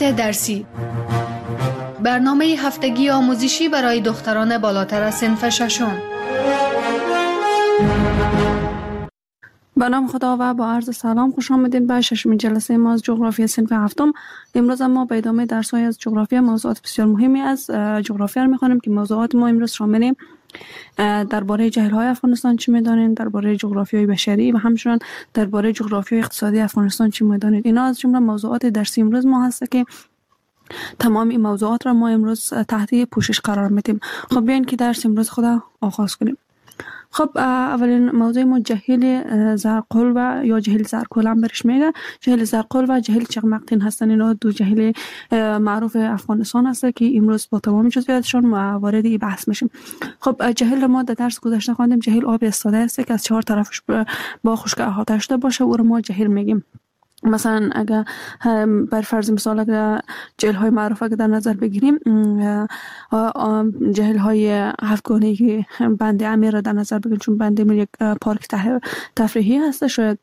موضوعات درسی. برنامه هفتگی آموزشی برای دختران بالاتر از صنف ششم. به نام خدا و با عرض سلام خوش آمدین به ششمین جلسه ما از جغرافی صنف هفتم. امروز ما به ادامه درس‌های از جغرافی موضوعات بسیار مهمی از جغرافیا رو می‌خوانیم که موضوعات ما امروز شامل درباره جهیل‌های افغانستان چی می‌دانید، درباره جغرافیای بشری و همچنین درباره جغرافیای اقتصادی افغانستان چی می‌دانید. اینا از جمله موضوعات درسی امروز ما هست که تمام این موضوعات را ما امروز تحت پوشش قرار میدیم. خب بیاین که درس امروز خدا آغاز کنیم. خب اولین موضوع ما جهیل زرقل و یا جهیل زرکل هم برش میگه. جهیل زرقل و جهیل چغمقتین هستن. اینا دو جهیل معروف افغانستان هست که امروز با تمام جزئیاتشون وارد این بحث میشیم. خب جهیل ما در درس گذشته خواندیم جهیل آب ایستاده است که از چهار طرفش با خشکی احاطه شده باشه، او رو ما جهیل میگیم. مثلا اگر بر فرض مثال اگر جهیل های معروف اگر در نظر بگیریم، جهیل های هفتگانه که بند امیر را در نظر بگیریم، چون بند امیر یک پارک تفریحی هست. شاید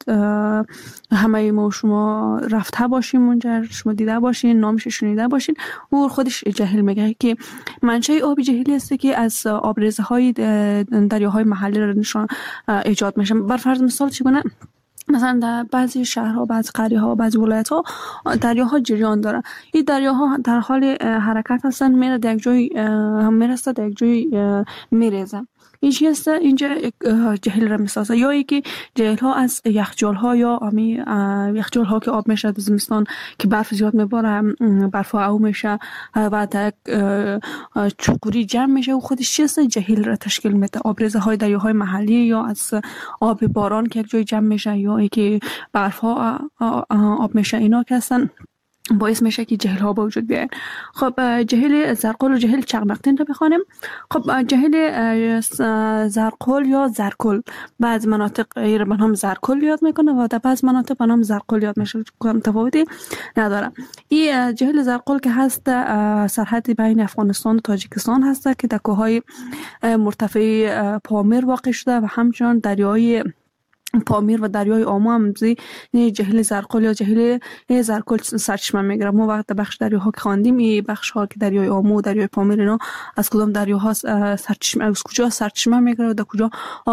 همه ما شما رفته باشیم اونجا، شما دیده باشین، نامش شنیده باشین. او خودش جهیل میگه که منشأ آب جهیلی است که از آبریزه های دریاهای محلی را نشان ایجاد میشه. بر فرض مثال چگونه مثلا در بعضی شهرها، بعضی قریه‌ها، بعضی ولایت‌ها دریاها جریان دارن. این دریاها در حال حرکت هستن، میره در یک جای میرسه، در یک جای میریزه. این چی هست؟ اینجا جهیل را میسازه. یا اینکه جهیل ها از یخچال ها یا یخچال ها که آب میشه در زمستان که برف زیاد میباره، برف ها او میشه و در چوکوری جمع میشه و خودش چی هست؟ جهیل را تشکیل میده. آبریزه های دریاهای محلی یا از آب باران که یک جای جمع میشه یا اینکه برف ها آب میشه، اینا که هستن باعث میشه که جهیل ها به وجود بیاین. خب جهیل زرقل و جهیل چغمقتین رو بخوانیم. خب جهیل زرقل یا زرکل بعض مناطق را به نام زرکل یاد میکنه و در بعض مناطق به نام زرقل یاد میشه، تفاوتی نداره. این جهیل زرقل که هست سرحد بین افغانستان و تاجیکستان هست که در کوههای مرتفع پامیر واقع شده و همچنان دریای پامیر و دریای آمو هم جهیل زرقل یا جهیل زرکل سرچشمه میگیره. ما وقت بخش دریاها که خواندیم این بخش ها که دریای آمو و دریای پامیر اینا از کدام دریاها سرچشمه، از کجا سرچشمه میگیره و در کجا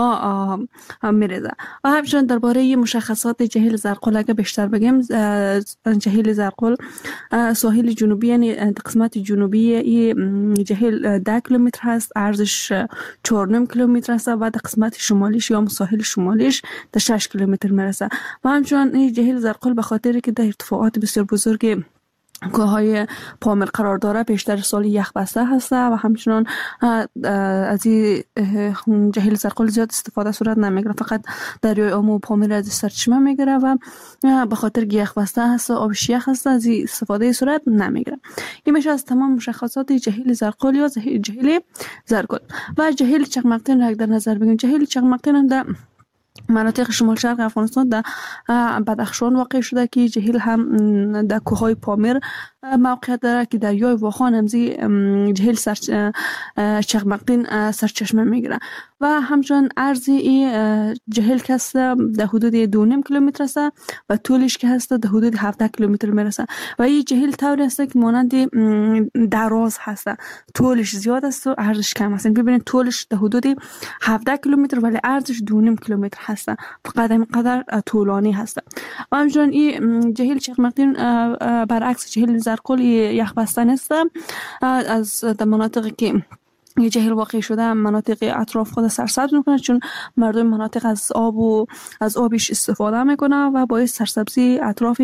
میریزه. و همچنین درباره مشخصات جهیل زرقل اگه بیشتر بگیم، جهیل زرقل ساحل جنوبی یعنی قسمت جنوبی این جهیل 10 کیلومتر هست، عرضش 4.5 کیلومتر است و در قسمت شمالیش یا ساحل شمالیش در 6 کیلومتر میرسه. و همچنان این جهیل زرقل به خاطر که در ارتفاعات بسیار بزرگ کوههای پامیر قرار داره بیشتر سال یخ بسته هسته و همچنان از این جهیل زرقل زیاد استفاده صورت نمیگیره، فقط دریای آمو و پامیر از سرچشمه میگیره و به خاطر که یخ بسته هست، آبش یخ هست، از این استفاده صورت نمیگیره. این میشه از تمام مشخصات جهیل زرقل یا جهیل زرکل. و جهیل چغمقتین را در نظر بگیریم. جهیل چغمقتین در مناطق شمال شرق افغانستان در بدخشان واقع شده که جهیل هم در کوههای پامیر موقعیت داره که دریای واخان همزی جهیل چغمقتین سرچشمه میگیره و همچنان عرض این جهیل که هست در حدود 2.5 کیلومتر است و طولش که هست در حدود 17 کیلومتر میرسه. و این جهیل طوری است که مانند دراز هست، طولش زیاد است و عرضش کم است. ببینید طولش در حدود 17 کیلومتر ولی عرضش 2.5 کیلومتر هست، فقط اینقدر طولانی هست. و همچنان این جهیل چغمقتین برعکس جهیل زرکل یخ بسته نیست. از مناطقی که یه جهیل واقع شده مناطق اطراف خود سرسبز میکنه، چون مردم مناطق از آب و از آبش استفاده میکنه و باعث سرسبزی اطراف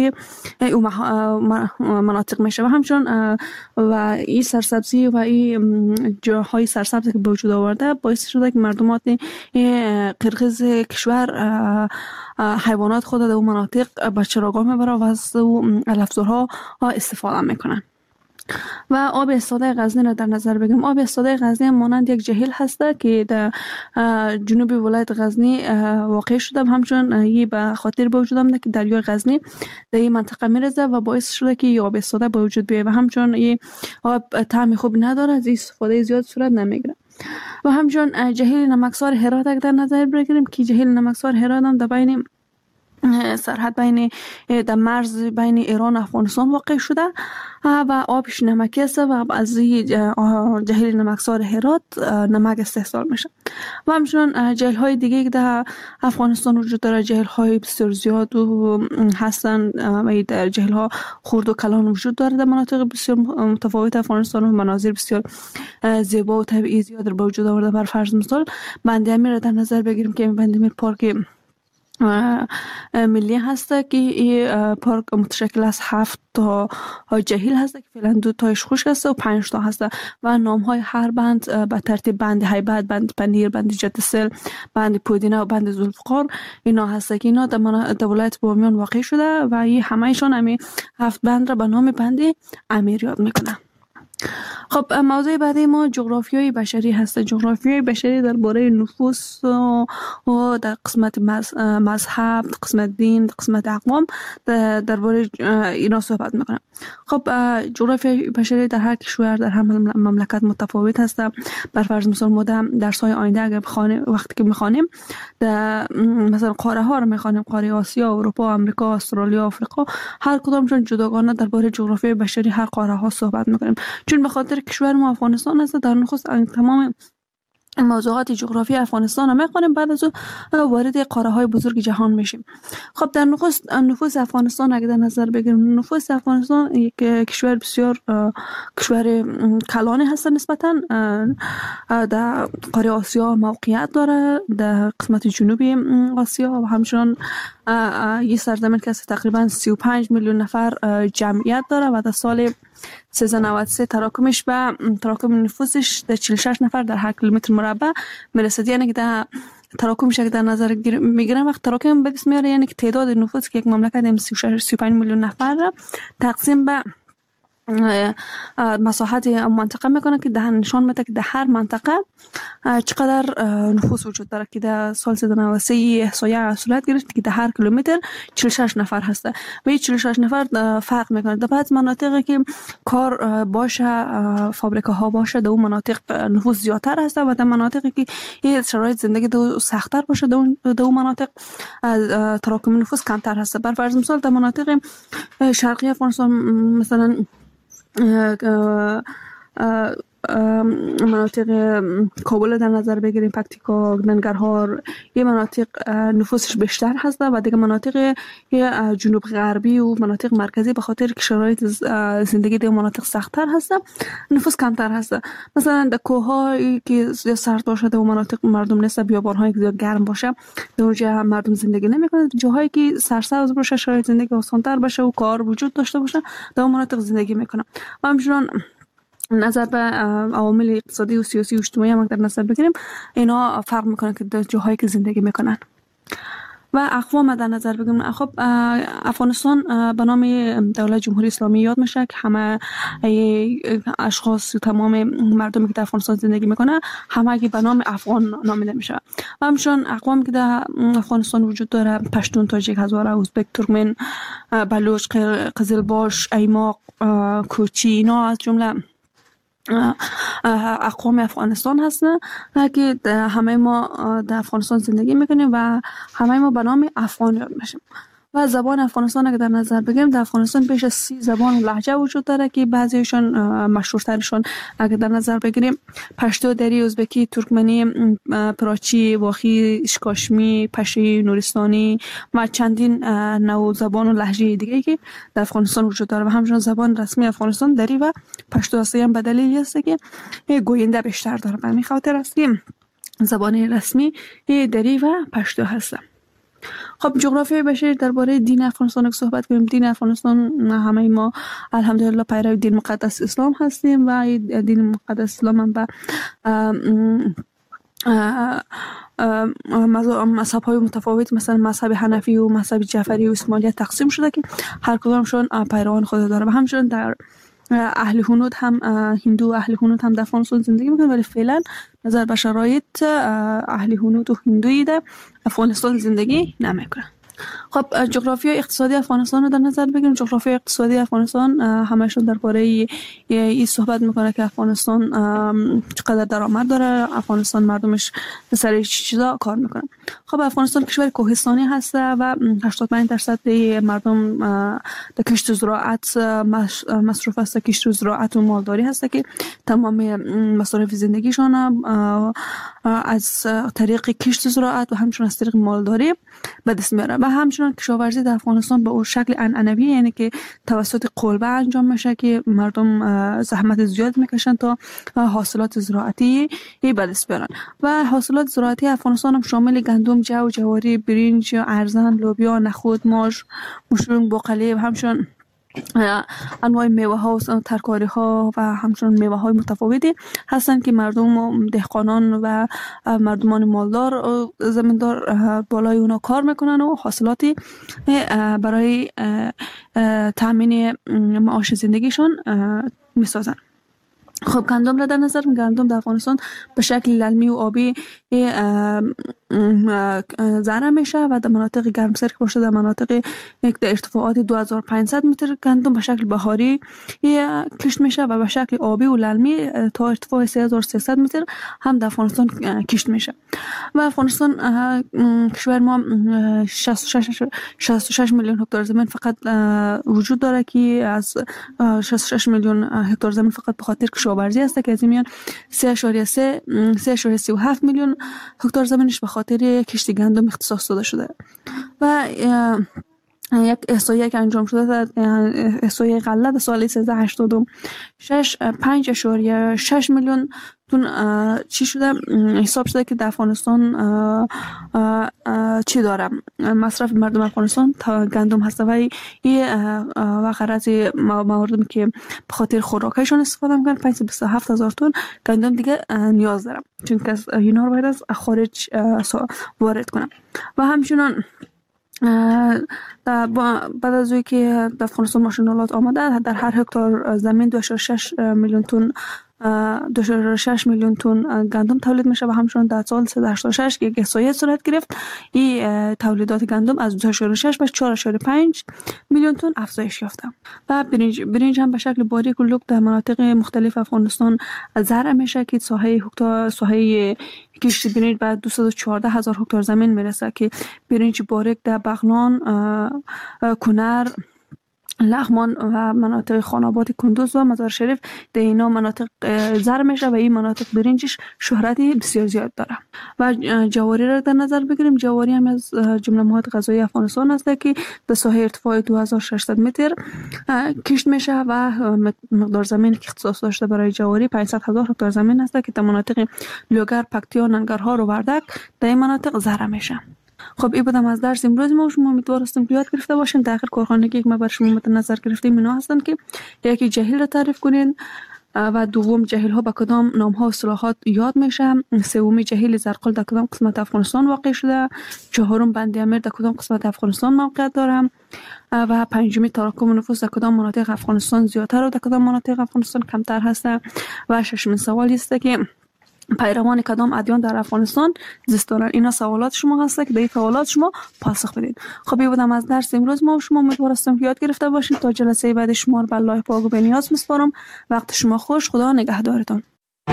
مناطق میشه. و همچنان و این سرسبزی و این جاهای سرسبز که به وجود آورده باعث شده که مردمات قرقیز کشور حیوانات خود در اون مناطق به چراگاه میبره و از علفزارها استفاده میکنن. و آب ایستاده غزنی را در نظر بگیریم. آب ایستاده غزنی مانند یک جهیل هسته که در جنوب ولایت غزنی واقع شده، همچون این به خاطر به وجود آمده که دریای غزنی در این منطقه میرزه و باعث شده که این آب ایستاده به وجود بیاید و همچون این آب طعم خوب نداره، از استفاده زیاد صورت نمیگیره. و همچون جهیل نمکسار هرات در نظر بگیریم که جهیل نمکسار هرات هم در بین سرحد بین در مرز بین ایران و افغانستان واقع شده و آبش نمکی است و از جهیل نمکسار هرات نمک استحصال میشه. و همچنان جهیل های دیگه که در افغانستان وجود داره، جهیل های بسیار زیاد و هستن و در جهیل ها خرد و کلان وجود داره در مناطق بسیار متفاوت افغانستان و مناظر بسیار زیبا و طبیعی زیاد رو به وجود آورده. بر فرض مثال بند امیر در نظر بگیریم که بند امیر پارک ملی هسته که این پارک متشکل از 7 تا جهیل هسته که فعلا 2 تایش خشک هسته و 5 تا هسته و نام های هر بند به ترتیب بند هیبت، بند پنیر، بند جدسل، بند پودینه و بند ذوالفقار اینا هسته که اینا در ولایت بامیان واقع شده و این همهشان همین 7 بند را به نام بند امیر یاد میکنه. خب موضوع بعدی ما جغرافیای بشری هست. جغرافیای بشری درباره نفوس و در قسمت مذهب، قسمت دین، قسمت اقوام درباره اینا صحبت میکنم. خب جغرافیای بشری در هر کشور در هر مملکت متفاوت هست. بر فرض مثال ما درس‌های آینده اگر وقتی که میخوانیم مثلا قاره ها رو میخوانیم، قاره آسیا، اروپا، آمریکا، استرالیا، آفریقا، هر کدامشون جداگانه درباره جغرافیای بشری هر قاره ها صحبت میکنیم. چون به خاطر کشور ما افغانستان هست، در نخست تمام موضوعات جغرافی افغانستان رو میخوانیم، بعد از اون وارد قاره های بزرگ جهان میشیم. خب در نخست نفوس افغانستان اگه در نظر بگیریم، نفوس افغانستان یک کشور بسیار کشور کلانی هست نسبتا. در قاره آسیا موقعیت داره، در قسمت جنوبی آسیا و همچنان یه سرزمین که تقریبا 35 میلیون نفر جمعیت داره و در سال 1393 تراکم نفوسش در 46 نفر در هر کیلومتر مربع میرسد. یعنی که در تراکمش که در نظر میگیرن وقت تراکم به دست میاره، یعنی که تعداد نفوس که یک مملکت 35 میلیون نفر را تقسیم به مساحت منطقه میکنه که ده نشان میده که در هر منطقه چقدر نفوس وجود داره. که در سال 1393 احصایه صورت گرفت که در هر کیلومتر 46 نفر هسته و این 46 نفر فرق میکنه. در بعض مناطقی که کار باشه، فابریکه ها باشه، در اون مناطق نفوس زیادتر هسته و در مناطقی که این شرایط زندگی در سختتر باشه در اون مناطق تراکم نفوس کمتر هسته. بر فرض مثال در مناطق شرقی افغانستان مثلا مناطق کابل در نظر بگیریم، پکتیکا، ننگرهار، یه مناطق نفوسش بیشتر هست و دیگه مناطق جنوب غربی و مناطق مرکزی به خاطر که شرایط زندگی در مناطق سخت‌تر هست نفوس کمتر هست. مثلا در کوه‌هایی که سرد باشه در مناطق مردم نیست، بیابان‌هایی که زیاد گرم باشه در اونجا مردم زندگی نمی‌کنن. جاهایی که سرسبز باشه، شرایط زندگی آسان‌تر باشه و کار وجود داشته باشه در اون مناطق زندگی می‌کنن. و همچنین نظر به عوامل اقتصادی و سیاسی و اجتماعی هم در نظر بگیریم، اینا فرق میکنه که در جاهایی که زندگی میکنن. و اقوام در نظر بگیریم، خب افغانستان به نام دولت جمهوری اسلامی یاد میشه که همه اشخاص، تمام مردمی که در افغانستان زندگی میکنه همه به نام افغان نامیده میشه. و همچنین اقوام که در افغانستان وجود داره، پشتون، تاجیک، هزاره، ازبک، ترکمن، بلوچ، قزلباش، ایماق، کوچی، اینا از جمله اقوام افغانستان هستن که همه ما در افغانستان زندگی میکنیم و همه ما به نام افغان یاد میشیم. و زبان افغانستان اگه در نظر بگیریم، در افغانستان بیش از 30 زبان و لهجه وجود داره که بعضیشون مشهورترشون اگه در نظر بگیریم پشتو، دری، ازبکی، ترکمنی، پراچی، واخی، اشکاشمی، پشی، نورستانی و چندین نوع زبان و لهجه دیگه که در افغانستان وجود داره. و همچنین زبان رسمی افغانستان دری و پشتو است. هم به دلیلی است که گوینده بیشتر داره. به همین خاطر است که زبان رسمی دری و پشتو هست. خب جغرافیای بشری درباره دین افغانستان که صحبت کنیم، دین افغانستان همه ما الحمدلله پیرو دین مقدس اسلام هستیم و دین مقدس اسلام هم به مذهب های متفاوت مثلا مذهب حنفی و مذهب جعفری و اسماعیلیت تقسیم شده که هر کدامشون پیروان خود داره. و همچنین در اهل هنود هم هندو و اهل هنود هم در افغانستان زندگی میکنن، ولی فعلا نظر به شرایط اهل هنود و هندویی در افغانستان زندگی نمیکنن. خب جغرافیای اقتصادی افغانستان رو در نظر بگیریم. جغرافیای اقتصادی افغانستان همشون درباره این صحبت میکنه که افغانستان چقدر درآمد داره، افغانستان مردمش به سر چیزا کار میکنن. خب افغانستان کشور کوهستانی هست و 85% مردم در کشت زراعت مصروف است. کشت زراعت و مالداری هست که تمام مصارف زندگیشان از طریق کشت زراعت و همچنین از طریق مالداری به دست میاره. و همچنین کشاورزی در افغانستان به اون شکل عنعنوی، یعنی که توسط قلبه انجام میشه که مردم زحمت زیاد میکشن تا حاصلات زراعتی به دست بیارن. و حاصلات زراعتی افغانستان هم شامل گندم، جو، جواری، برنج، ارزن، لوبیا، نخود، ماش، مشروم، باقالی و همچنین انواع میوه ها و ترکاری ها و همچنین میوه های متفاوتی هستند که مردم دهقانان و مردمان مالدار و زمیندار بالای اونا کار میکنن و حاصلاتی برای تامین معاش زندگیشون میسازن. خب گندم را در نظر، گندم در افغانستان به شکل للمی و آبی زرع میشه و در مناطق گرمسیر که باشه در مناطق در ارتفاعات 2500 متر گندم به شکل بهاری کشت میشه و به شکل آبی و للمی تا ارتفاع 3300 متر هم در افغانستان کشت میشه. و افغانستان کشور ما 66 میلیون هکتار زمین فقط وجود داره که از 66 میلیون هکتار زمین فقط به خاطر کشاورزی است که از این میان 3.37 میلیون هکتار زمینش به خاطر کشت گندم اختصاص داده شده. و یک احصایه که انجام شده در احصایه غله در سال 1386 5.6 میلیون تون چی شده حساب شده که در افغانستان چی داره مصرف مردم افغانستان تا گندم هست و و غرض مواردی که به خاطر خوراکشون استفاده میکنن 527,000 تن گندم دیگه نیاز دارم، چون که اینا رو باید از خارج وارد کنم. و همچنان بعد از اوی که در افغانستان ماشینالات آمده در هر هکتار زمین 2.6 میلیون تن 2.6 میلیون تن گندم تولید میشه و همچنان در سال 386 که احصایه صورت گرفت این تولیدات گندم از 2.6 به 4.5 میلیون تن افزایش یافته. و برنج هم به شکل باریک و لوک در مناطق مختلف افغانستان زرع میشه که ساحه کشت برنج به 214,000 هکتار زمین میرسه که برنج باریک در بغلان، کنر، لغمان و مناطق خاناباد کندوز و مزار شریف در اینا مناطق زرع میشه و این مناطق برنجش شهرتی بسیار زیاد داره. و جواری را در نظر بگیریم. جواری هم از جمله مواد غذایی افغانستان است که در ساحه ارتفاع 2600 متر کشت میشه و مقدار زمین که اختصاص داشته برای جواری 500,000 هکتار زمین است که در مناطق لوگر، پکتیا، ننگرهار و وردک در این مناطق زرع میشه. خب این بودم از درس امروز ما. شما امیدوار هستم که یاد گرفته باشین. در آخر کارخانگی که ما بر شما مد نظر گرفتیم اینا هستن که یکی جاهل را تعریف کنین و دوم جاهل ها به کدام نام ها و اصطلاحات یاد میشه، سومی جاهل زرقل در کدام قسمت افغانستان واقع شده، چهارم بند امیر در کدام قسمت افغانستان موقعیت داره و پنجمی تراکم نفوس در کدام مناطق افغانستان زیادتر و در کدام مناطق افغانستان کمتر هست و ششمین سوال است که پیروان کدام ادیان در افغانستان زیست دارند. اینا سوالات شما هست که به این سوالات شما پاسخ بدید. خب این بودم از درس امروز ما. شما امیدوار هستم که یاد گرفته باشید. تا جلسه بعد شما رو به الله پاک و به نیاز میسپارم. وقت شما خوش. خدا نگهدارتان.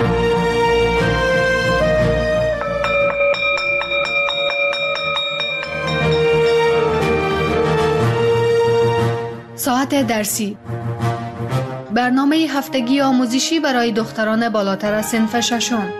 ساعت درسی، برنامه هفتگی آموزشی برای دختران بالاتر از صنف ششم.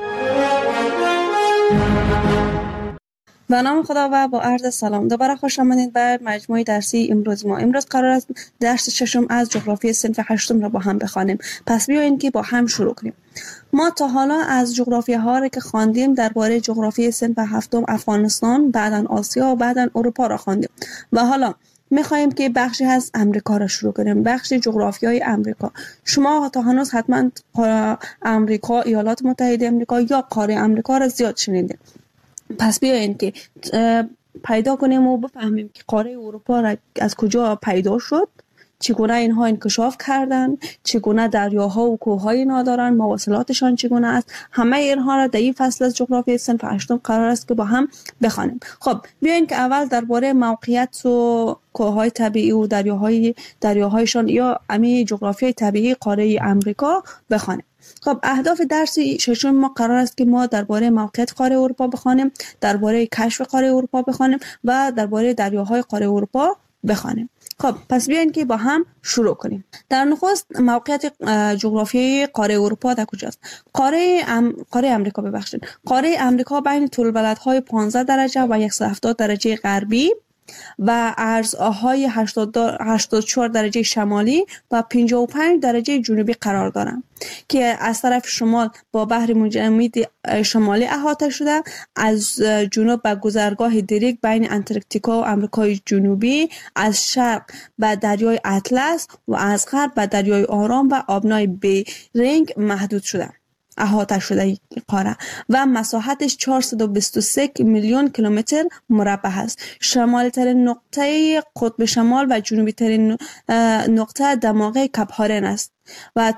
به نام خدا و با عرض سلام دوباره خوش آمدید به مجموعه درسی امروز ما. امروز قرار است درس ششم از جغرافی صنف هشتم را با هم بخوانیم. پس بیایید که با هم شروع کنیم. ما تا حالا از جغرافی ها را که خواندیم درباره جغرافی صنف هفتم افغانستان، بعداً آسیا و بعداً اروپا را خواندیم و حالا میخوایم که بخشی از امریکا را شروع کنیم، بخش جغرافیای امریکا. شما تا هنوز حتما امریکا، ایالات متحده امریکا یا قاره امریکا را زیاد شنیدید. پس بیایید که پیدا کنیم و بفهمیم که قاره اروپا را از کجا پیدا شد چگونه اینها انکشاف کردن، چگونه دریاها و کوههای اینا دارن، مواصلاتشان چگونه است. همه اینها را در این فصل از جغرافیای صنف هشتم قرار است که با هم بخوانیم. خب بیاین که اول درباره موقعیت و کوههای طبیعی و دریاهایشان یا امی جغرافیای طبیعی قاره امریکا بخوانیم. خب اهداف درس ششم ما قرار است که ما درباره موقعیت قاره اروپا بخوانیم، درباره کشف قاره اروپا بخوانیم و درباره دریاهای قاره اروپا بخوانیم. خب پس بیاین که با هم شروع کنیم. در نخست موقعیت جغرافیایی قاره اروپا در کجاست؟ قاره امریکا ببخشید. قاره امریکا بین طول‌بلدهای 15 درجه و 170 درجه غربی و عرضهای 84 درجه شمالی و 55 درجه جنوبی قرار دارند که از طرف شمال با بحر متجمد شمالی احاطه شده، از جنوب به گذرگاه دریک بین انتارکتیکا و آمریکای جنوبی، از شرق به دریای اطلس و از غرب به دریای آرام و آبنای بیرینگ محدود شده. احاطه شده قاره و مساحتش 423 میلیون کیلومتر مربع است. شمالی ترین نقطه قطب شمال و جنوبی ترین نقطه دماغه کپ هارن است و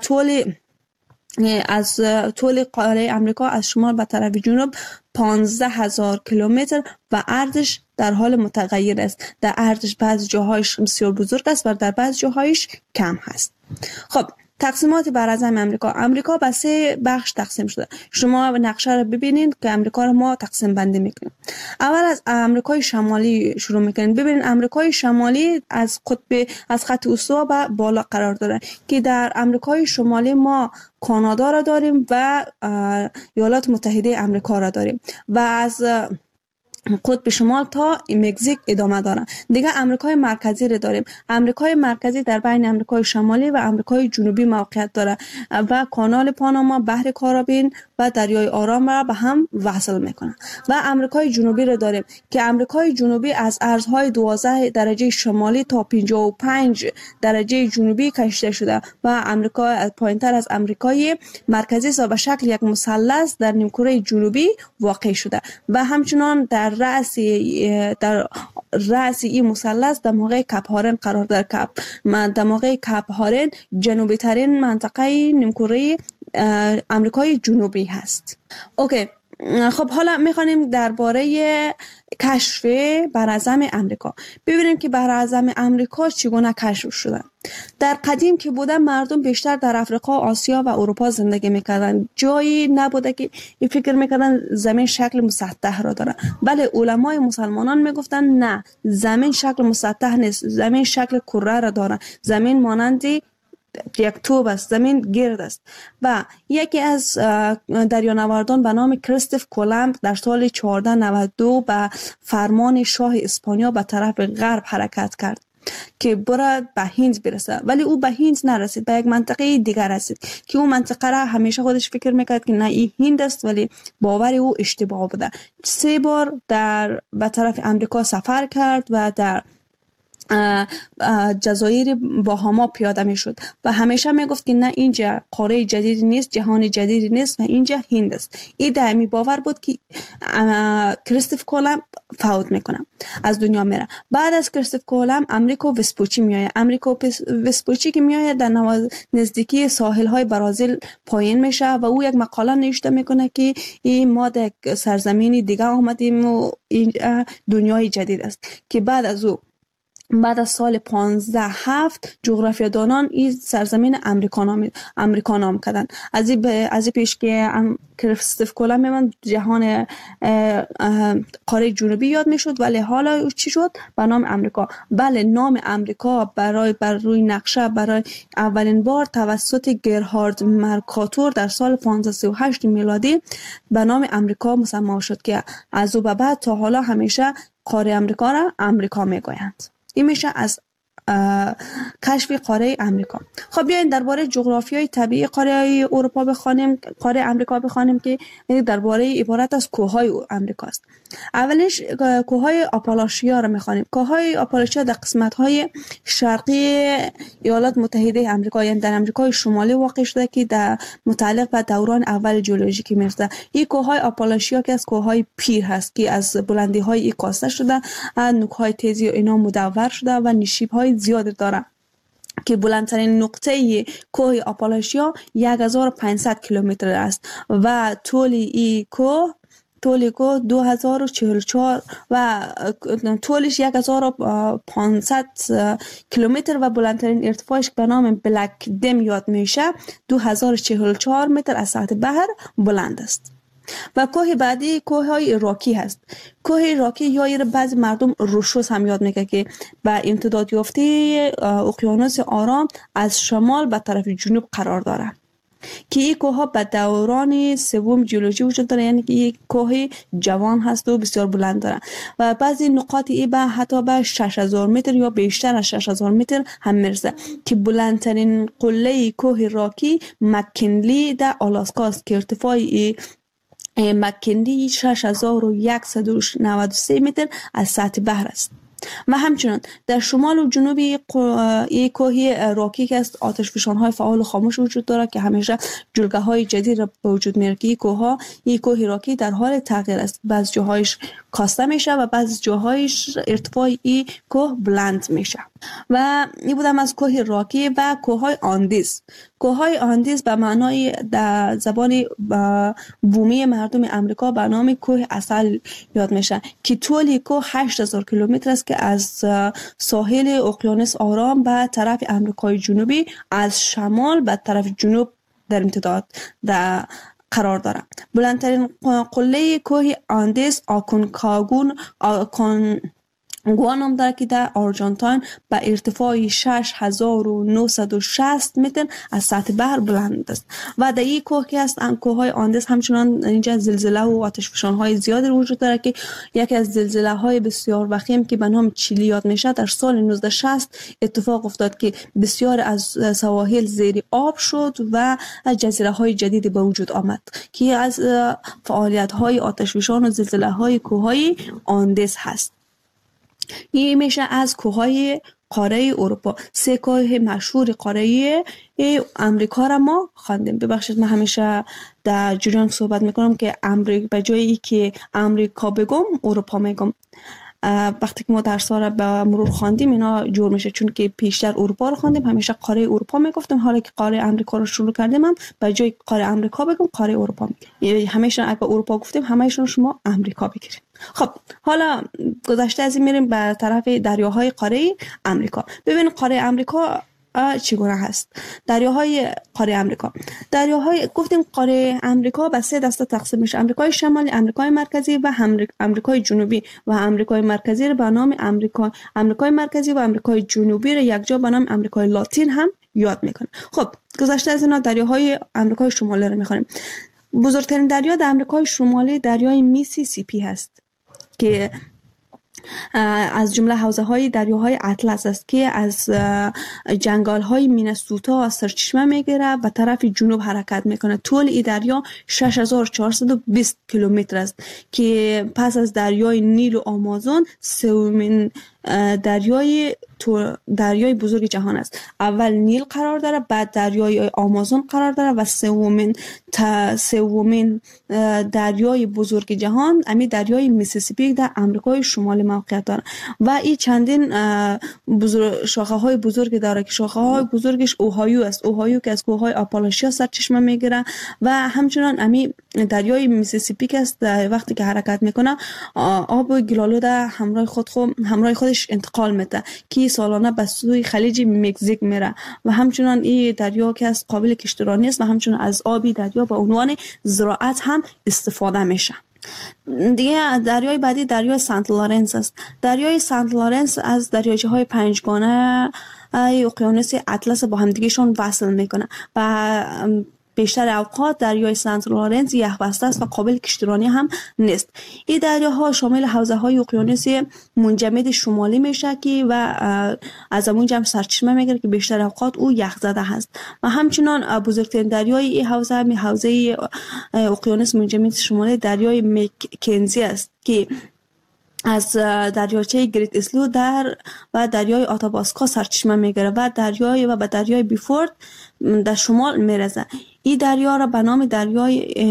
طول قاره امریکا از شمال به طرف جنوب 15,000 کیلومتر و عرضش در حال متغیر است. در عرضش بعض جاهایش بسیار بزرگ است و در بعض جاهایش کم هست. خب تقسیمات براعظم امریکا به 3 بخش تقسیم شده. شما نقشه رو ببینید که امریکا رو ما تقسیم بندی میکنیم. اول از امریکای شمالی شروع میکنیم. ببینید امریکای شمالی از خط استوا به بالا قرار داره که در امریکای شمالی ما کانادا را داریم و ایالات متحده امریکا را داریم و از قطب شمال تا مکزیک ادامه دارن. دیگه امریکای مرکزی رو داریم. امریکای مرکزی در بین امریکای شمالی و امریکای جنوبی موقعیت داره و کانال پاناما، بحر کارائیبین و دریای آرام را به هم وصل میکنه. و امریکای جنوبی رو داریم که امریکای جنوبی از ارزهای 12 درجه شمالی تا 55 درجه جنوبی کشیده شده و امریکا پایینتر از امریکای مرکزی به شکل یک مثلث در نیمکره جنوبی واقع شده و همچنان در رأس این مثلث دماغه کپ هارن قرار داره. دماغه کپ هارن جنوبی ترین منطقه نیمکره امریکای جنوبی هست. اوکی. خب حالا میخوانیم درباره کشف براعظم امریکا. ببینیم که براعظم امریکا چگونه کشف شده. در قدیم که بوده مردم بیشتر در افریقا، آسیا و اروپا زندگی میکردن. جایی نبوده که این فکر میکردن زمین شکل مسطح را داره. بله علمای مسلمانان میگفتن نه، زمین شکل مسطح نیست، زمین شکل کره را داره. زمین مانندی یک توپ است، زمین گرد است. و یکی از دریانوردان به نام کریستوف کولومب در سال 1492 به فرمان شاه اسپانیا به طرف غرب حرکت کرد که برد به هند برسه، ولی او به هند نرسید، به یک منطقه دیگر رسید که اون منطقه را همیشه خودش فکر میکرد که نه این هند است، ولی باور او اشتباه بوده. 3 بار به طرف امریکا سفر کرد و در جزایر باهاما پیاده می شد و همیشه می گفت که نه اینجا قاره جدیدی نیست، جهان جدیدی نیست و اینجا هند است. این دائمی باور بود که کریستوف کولومب فوت میکنه، از دنیا میره. بعد از کریستوف کولومب امریکو وسپوچی میآید. امریکو وسپوچی که میآید در نزدیکی ساحل های برازیل پایین میشه و او یک مقاله نوشته میکنه که این ما در سرزمینی دیگه آمدیم و این دنیای جدید است. که بعد از سال 1507 جغرافیادانان این سرزمین امریکا نام کردن. از پیش که کریستوف کولومب من جهان قاره جنوبی یاد میشد، ولی حالا چی شد؟ به نام امریکا. بله نام امریکا بر روی نقشه برای اولین بار توسط گرهارد مرکاتور در سال 1538 میلادی به نام امریکا مسمى شد که از او به بعد تا حالا همیشه قاره امریکا را امریکا میگویند. این میشه از کشف قاره امریکا. خب بیاین درباره جغرافیای طبیعی قاره اروپا بخوانیم، قاره امریکا بخوانیم که درباره عبارت از کوههای امریکا است. اولش کوههای آپالاشیا را میخوانیم. کوههای آپالاشیا در قسمت‌های شرقی ایالات متحده آمریکا، یعنی در آمریکای شمالی واقع شده که در متعلق به دوران اول ژئولوژیکی میرسه. این کوههای آپالاشیا که از کوههای پیر هست که از بلندی‌های این کاسته شده، نوک‌های تیزی و اینا مدور شده و نشیب‌های زیاد داره. که بلندترین نقطه کوه آپالاشیا 1500 کیلومتر است و طول این کوه 2044 و طولش 1500 کیلومتر و بلندترین ارتفاعش به نام بلک دم یاد میشه 2044 متر از سطح بحر بلند است. و کوه بعدی کوه های راکی هست. کوه راکی یا بعضی مردم روشوس هم یاد میگه که به امتداد یافته اقیانوس آرام از شمال به طرف جنوب قرار داره که این کوه ها به دوران سوم جیولوژی وجود داره، یعنی که یک کوه جوان هست و بسیار بلند داره و بعضی نقاط ای به حتی به 6000 متر یا بیشتر از 6000 متر هم میرسه که بلندترین قله کوه راکی مکنلی در آلاسکا است که ارتفاع مکنلی 6193 متر از سطح بحر است. و همچنان در شمال و جنوب یک کوه راکی که است آتشفشان‌های فعال و خاموش وجود داره که همیشه جلگه‌های جدید را به وجود میاره که این کوه راکی در حال تغییر است. بعضی جاهایش کاسته میشه و بعضی جاهایش ارتفاع این کوه بلند میشه. و این بودم از کوه راکی و کوه‌های آندیز. کوه‌های آندیز به معنای در زبان بومی مردم امریکا به نام کوه عسل یاد میشه که طول کوه 8000 کیلومتر است که از ساحل اقیانوس آرام به طرف امریکای جنوبی از شمال به طرف جنوب در امتداد قرار دارد. بلندترین قله کوه آندیز آکونکاگوا نام دارد که در آرژانتین به ارتفاع 6960 متر از سطح بحر بلند است. و در این کوه که است کوههای آندیز همچنان اینجا زلزله و آتشفشان‌های زیادی وجود دارد که یکی از زلزله‌های بسیار وخیم که به نام چیلی یاد میشه در سال 1960 اتفاق افتاد که بسیار از سواحل زیر آب شد و جزیره‌های جدیدی به وجود آمد که از فعالیت‌های آتشفشان و زلزله‌های کوههای آندیز هست. این میشه از کوههای قاره اروپا. 3 کوه مشهور قاره امریکا را ما خواندیم. ببخشید من همیشه در جریان صحبت میکنم که به جایی که امریکا بگم اروپا میگم. وقتی که ما درس‌ها را به مرور خواندیم اینا جور میشه، چون که پیشتر اروپا رو خواندیم همیشه قاره اروپا میگفتیم، حالا که قاره امریکا رو شروع کردیم هم به جای قاره امریکا بگم قاره اروپا میگیم. همیشه اگه اروپا گفتیم همه‌شون شما امریکا بگیرید. خب حالا گذشته از این میریم به طرف دریاهای قاره امریکا. ببین قاره امریکا چگونه هست. دریاهای قاره امریکا، گفتیم قاره امریکا به 3 دسته تقسیم میشه: امریکای شمالی، امریکای مرکزی و امریکای جنوبی. و امریکای مرکزی رو به نام امریکای مرکزی و امریکای جنوبی رو یکجا به نام امریکای لاتین هم یاد میکنه. خب گذشته از اینا دریاهای امریکای شمالی رو میخونیم. بزرگترین دریا در امریکای شمالی دریای میسیسیپی هست که از جمله حوزه‌های دریاهای اطلس است که از جنگل‌های مینسوتا سرچشمه میگیره و طرف جنوب حرکت میکنه. طول این دریا 6420 کیلومتر است که پس از دریای نیل و آمازون سومین دریای بزرگ جهان است. اول نیل قرار داره، بعد دریای آمازون قرار داره و سومین دریای بزرگ جهان امی دریای میسیسیپی در امریکای شمالی موقعیت داره. و این چندین شاخه های بزرگ داره که شاخه های بزرگش اوهایو است. اوهایو که از کوههای آپالاشیا سرچشمه میگیره و همچنان امی دریای میسیسیپی که است وقتی که حرکت میکنه آب گلالود همراه خودش انتقال میده که سالانه به سوی خلیج مکزیک میره. و همچنان این دریا که از قابل کشتیرانی است و همچنان از آبی دریا به عنوان زراعت هم استفاده میشه. دیگه دریای بعدی دریای سنت لارنس است. دریای سنت لارنس از دریاچه‌های 5گانه اقیانوس اطلس با همدیگهشون وصل میکنه و بیشتر اوقات دریای سنت لارنس یخبسته است و قابل کشتیرانی هم نیست. این دریاها شامل حوزه‌های اقیانوس منجمد شمالی میشه که و از اونجا هم سرچشمه میگیره که بیشتر اوقات او یخزده هست. و همچنان بزرگترین دریای این حوزه اقیانوس منجمد شمالی دریای مکنزی است که از دریاچه گریت اسلو و دریای آتاباسکا سرچشمه میگیره و به دریای بیفورد در شمال میرسه. این دریا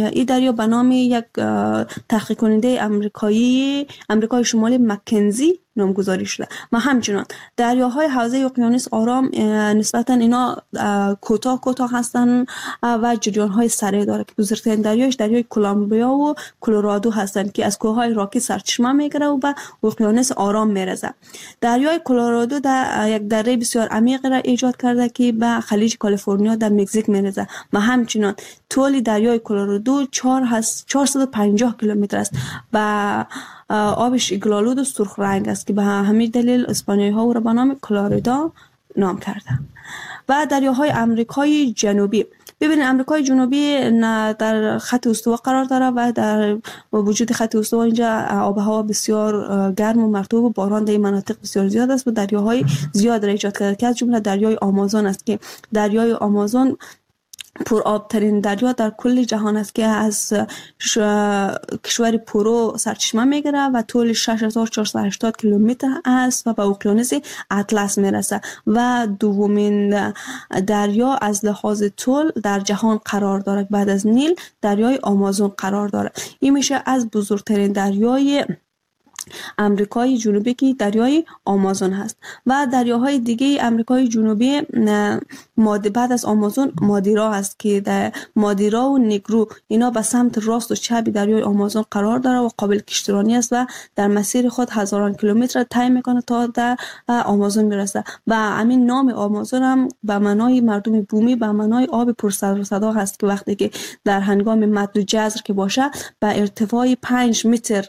به نام یک تحقیق کننده امریکای شمالی مکنزی نامگذاری شده. و همچنان دریاهای حوزه اقیانوس آرام نسبتا اینا کوتاه هستن و جریان‌های سریع داره که بزرگترین دریاش دریای کلمبیا و کلرادو هستن که از کوههای راکی سرچشمه میگیره و به اقیانوس آرام میرسه. دریای کلرادو در یک دره بسیار عمیق را ایجاد کرده که به خلیج کالیفرنیا در مکزیک میرسه و همچنان طول دریای کلرادو 450 کیلومتر است و آبش گلالود و سرخ رنگ است که به همین دلیل اسپانیایی ها او را به نام کلوریدا نام کرده. و دریاهای امریکای جنوبی، ببینید امریکای جنوبی در خط استوا قرار داره و در وجود خط استوا اینجا آب و هوا بسیار گرم و مرطوب و باران در این مناطق بسیار زیاد است و دریاهای زیاد را ایجاد کرده که از جمله دریای آمازون است که دریای آمازون پر آب ترین دریا در کل جهان است که از کشور پرو سرچشمه میگیره و طول 6480 کیلومتر است و به اقیانوس اطلس میرسه و دومین دریا از لحاظ طول در جهان قرار دارد. بعد از نیل دریای آمازون قرار دارد. این میشه از بزرگترین دریای امریکای جنوبی که دریای آمازون هست. و دریاهای دیگه امریکای جنوبی بعد از آمازون مادیرا هست که در مادیرا و نیگرو اینا به سمت راست و چپ دریای آمازون قرار داره و قابل کشتیرانی است و در مسیر خود هزاران کیلومتر طی میکنه تا در آمازون میرسه. و همین نام آمازون هم به معنای مردم بومی به معنای آب پر سر و صدا هست که وقتی که در هنگام مد و جزر که باشه به ارتفاع 5 متر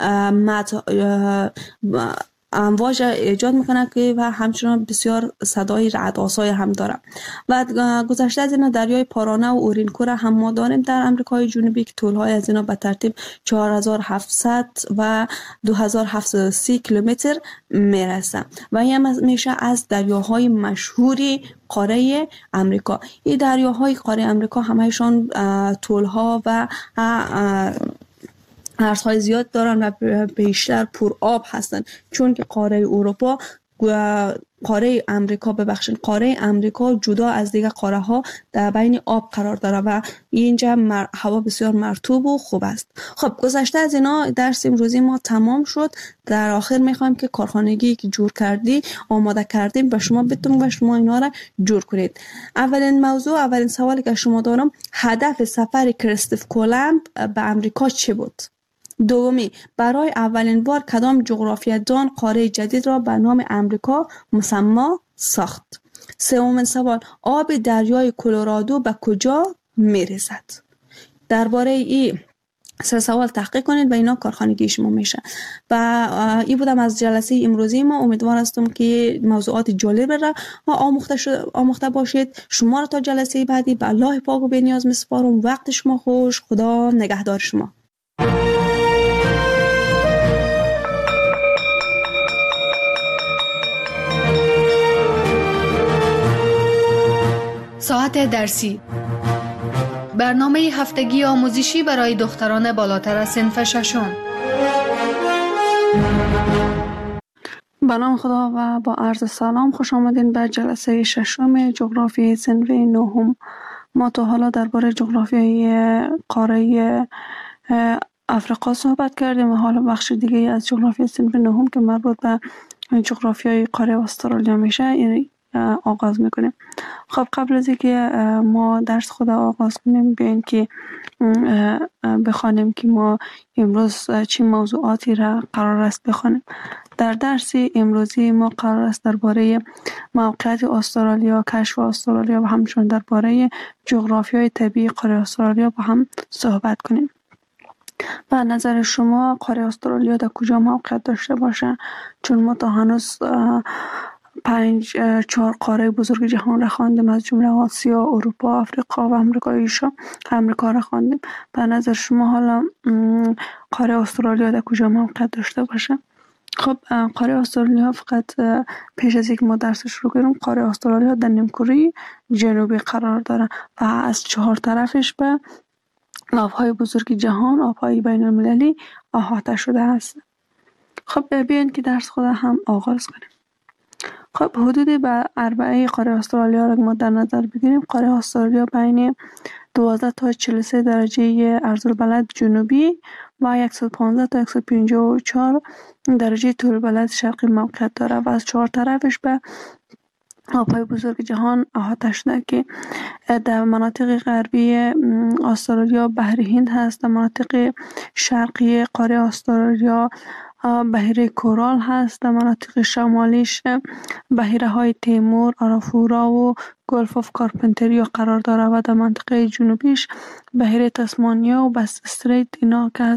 امواج ایجاد میکنه که و همچنان بسیار صدای رعدآسای هم داره. و گذشته از اینا دریای پارانه و اورینکو را هم ما داریم در امریکای جنوبی که طولهای از اینا به ترتیب 4700 و 2730 کیلومتر میرسه و این میشه از دریاهای مشهوری قاره امریکا. این دریاهای قاره امریکا همهشان طولها و عرضهای زیاد دارن و بیشتر پر آب هستن چون که قاره امریکا جدا از دیگر قاره ها در بین آب قرار داره و اینجا هوا بسیار مرطوب و خوب است. خب گذشته از اینا درس امروزی ما تمام شد. در آخر میخوایم که کارخانگی که آماده کردیم به شما بدیم و شما اینا را جور کنید. اولین سوالی که شما دارم، هدف سفر کریستوف کولومب به امریکا چه بود؟ دومی، برای اولین بار کدام جغرافیه‌دان قاره جدید را به نام امریکا مسمی ساخت؟ سومین سوال، آب دریای کلرادو به کجا میرسد؟ درباره این سه سوال تحقیق کنید و اینا کارخانگی شما میشه. و این بودم از جلسه امروزی ما. امیدوار هستم که موضوعات جالب را آموخته باشید. شما را تا جلسه بعدی به الله پاک و بی‌نیاز میسپارم. وقت شما خوش. خدا نگهدار شما. ساعت درسی، برنامه هفتگی آموزشی برای دختران بالاتر از صنف ششم. به نام خدا و با عرض سلام، خوش آمدین به جلسه ششم جغرافیای صنف نهم. ما تا حالا درباره جغرافیای قاره افریقا صحبت کردیم و حالا بخش دیگه از جغرافیای صنف نهم که مربوط به جغرافیای قاره استرالیا میشه آغاز میکنیم. خب قبل از اینکه ما درس خود آغاز کنیم بیاین که بخوانیم که ما امروز چه موضوعاتی را قرار است بخوانیم. در درس امروزی ما قرار است درباره موقعیت استرالیا، کشف استرالیا و همچنین درباره جغرافیای طبیعی قاره استرالیا با هم صحبت کنیم. به نظر شما قاره استرالیا در کجا موقعیت داشته باشه؟ چون ما تا هنوز 4 قاره بزرگ جهان را خواندیم، از جمله آسیا، اروپا، افریقا و امریکا را خواندیم. به نظر شما حالا قاره استرالیا در کجا موقعیت داشته باشه؟ خب قاره استرالیا فقط پیش از اینکه ما درس شروع کنیم، قاره استرالیا در نیمکره جنوبی قرار داره و از 4 طرفش به آبهای بزرگ جهان، آبهای بین المللی احاطه شده است. خب بیاین که درس خود هم آغاز کنیم. خب حدود به 4 قاره استرالیا را ما در نظر بگیریم. قاره استرالیا بین 12 تا 43 درجه عرض‌البلد جنوبی و 115 تا 154 درجه طول البلد شرقی موقعیت داره و از چهار طرفش به آبهای بزرگ جهان احاطه شده که در مناطق غربی استرالیا بحر هند هست، در مناطق شرقی قاره استرالیا بحیره کورال هست، در مناطق شمالیش بحیره های تیمور، آرافورا و گلف آف کارپنتریا قرار داره و در منطقه جنوبیش بحیره تسمانیا و بس استریت اینا که